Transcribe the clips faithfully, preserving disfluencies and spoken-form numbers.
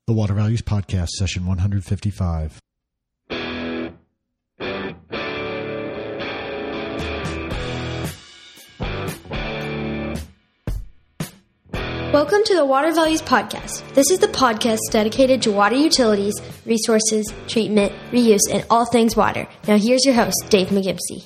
The Water Values Podcast, session one fifty-five. Welcome to the Water Values Podcast. This is the podcast dedicated to water utilities, resources, treatment, reuse, and all things water. Now here's your host, Dave McGimsey.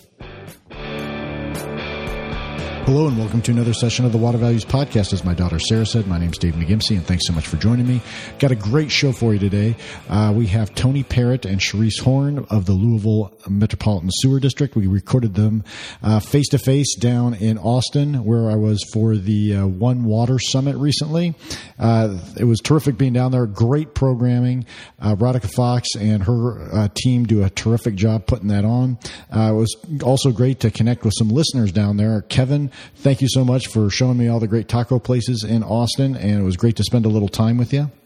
Hello and welcome to another session of the Water Values Podcast. As my daughter Sarah said, my name's Dave McGimsey, and thanks so much for joining me. Got a great show for you today. Uh, we have Tony Parrott and Cherise Horn of the Louisville Metropolitan Sewer District. We recorded them uh, face-to-face down in Austin, where I was for the uh, One Water Summit recently. Uh, it was terrific being down there. Great programming. Uh, Radhika Fox and her uh, team do a terrific job putting that on. Uh, it was also great to connect with some listeners down there. Kevin, thank you so much for showing me all the great taco places in Austin, and it was great to spend a little time with you.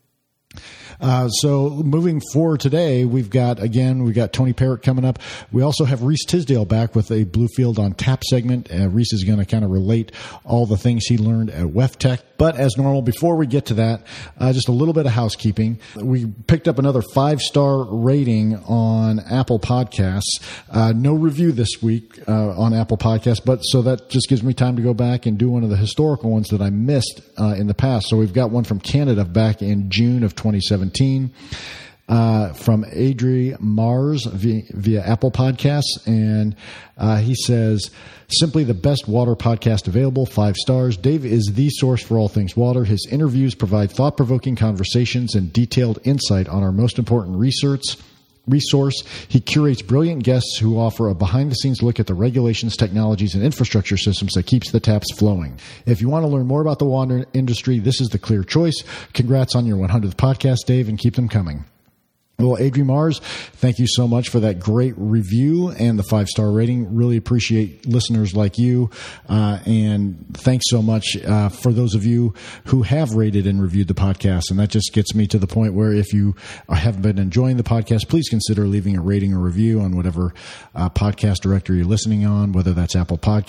Uh, so moving forward today, we've got, again, we've got Tony Parrott coming up. We also have Reese Tisdale back with a Bluefield on Tap segment. Uh, Reese is going to kind of relate all the things he learned at WEFTech. But as normal, before we get to that, uh, just a little bit of housekeeping. We picked up another five-star rating on Apple Podcasts. Uh, no review this week uh, on Apple Podcasts, but so that just gives me time to go back and do one of the historical ones that I missed uh, in the past. So we've got one from Canada back in June of twenty seventeen. Uh, from Adri Mars via, via Apple Podcasts. And uh, he says, simply the best water podcast available, five stars. Dave is the source for all things water. His interviews provide thought-provoking conversations and detailed insight on our most important research. Resource. He curates brilliant guests who offer a behind-the-scenes look at the regulations, technologies, and infrastructure systems that keeps the taps flowing. If you want to learn more about the water industry, this is the clear choice. Congrats on your one hundredth podcast, Dave, and keep them coming. Well, Adri Mars, thank you so much for that great review and the five-star rating. Really appreciate listeners like you. Uh, and thanks so much uh, for those of you who have rated and reviewed the podcast. And that just gets me to the point where if you have been enjoying the podcast, please consider leaving a rating or review on whatever uh, podcast directory you're listening on, whether that's Apple Podcasts,